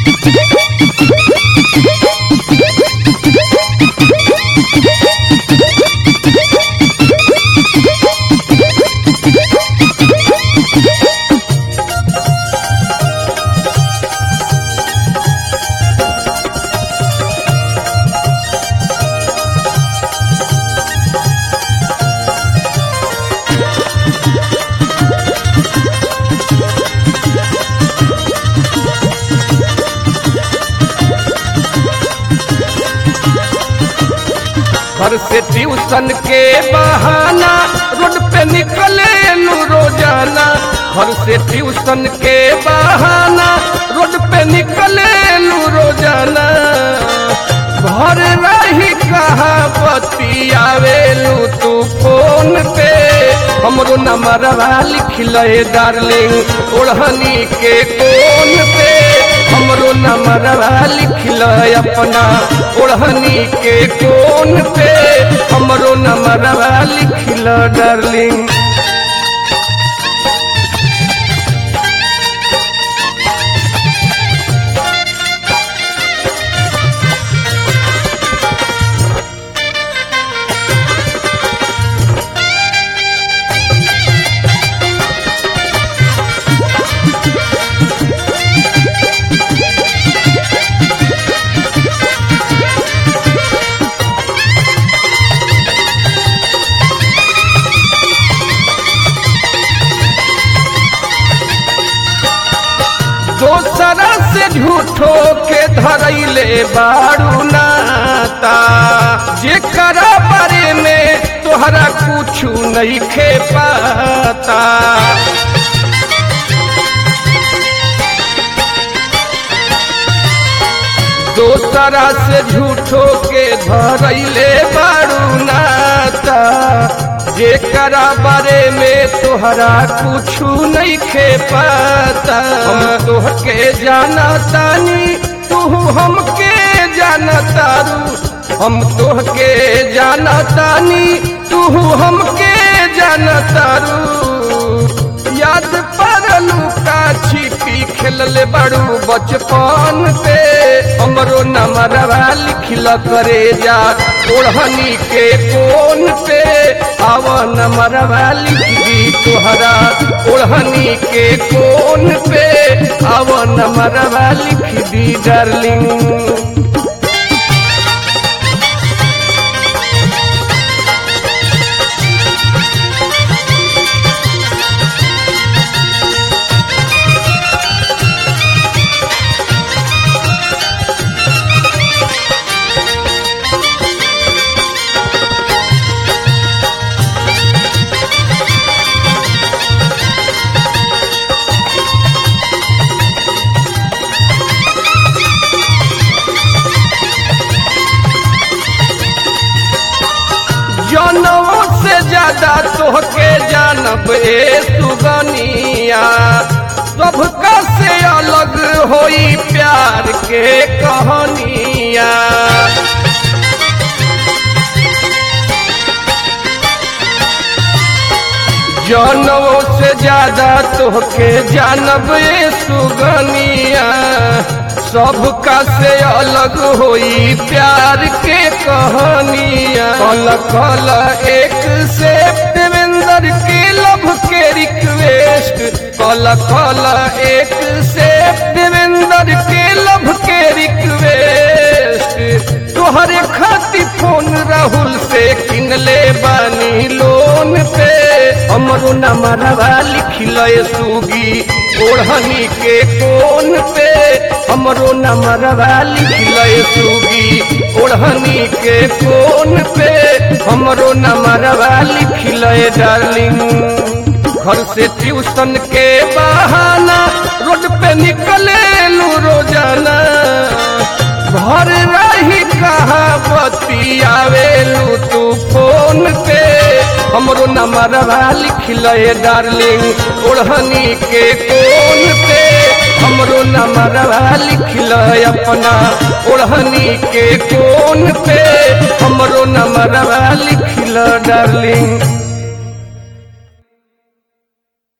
घर से ट्यूशन के बहाना रोड पे निकले लू रोजाना। घर से ट्यूशन के बहाना रोड पे निकले लू रोजाना। घर रही कहाँ बतियावेलू तू फोन पे। हमरो नंबरवा लिख ले डार्लिंग ओढ़नी के कोन पे। हमरो नंबरवा लिख ले अपना ओढ़नी के कोन पे। हमरो नंबरवा लिख ले डार्लिंग। दोसरा से झूठो के धरैले बारू नाता। जेकरा बारे में तोहरा कुछ नहीं खे पाता। दोसरा से झूठो के धरैले बारू नाता। जेकरा बारे में तोहरा कुछ नहीं खे पाता। हम तोहके जाना तानी तू हमके जाना तारू। हम तोहके जाना तानी तू हमके जाना तारू। याद परलू का छिपी खेलले बड़ू बचपन पे। हमरो नंबरवा लिखल करे जा ओढ़नी के कोन पे। आव नंबरवा लिख दी तोहरा ओढ़नी के कोन पे। आव नंबरवा लिख दी डार्लिंग। जनों से ज्यादा तोहके जानब ए सुगनिया। सबका से अलग होई प्यार के कहानिया। जनों से ज्यादा तोहके जानब ए सुगनिया। सबका से अलग होई प्यार के कहानिया। कल कल एक से देवेंद्र के लव के रिक्वेस्ट। कल कल एक से देवेंद्र के लव के रिक्वेस्ट। तोहरे खातिर फोन राहुल से किनले बानी लोन पे। हमरो नंबरवा लिख ले सुगी ओढ़नी के कोन पे। हमरो नंबरवा लिख ले सुगी ओढ़नी के कोन पे। हमरो नंबरवा लिख ले डार्लिंग। घर से ट्यूशन के बहाना रोड पे निकले लू रोजाना। घर रही कहाँ बतियावेलू तू फोन पे। हमरो नंबरवा लिख ले डार्लिंग ओढ़नी के कोन पे। हमरो नंबरवा लिख ले अपना ओढ़नी के कोन पे। हमरो नंबरवा लिख ले डार्लिंग।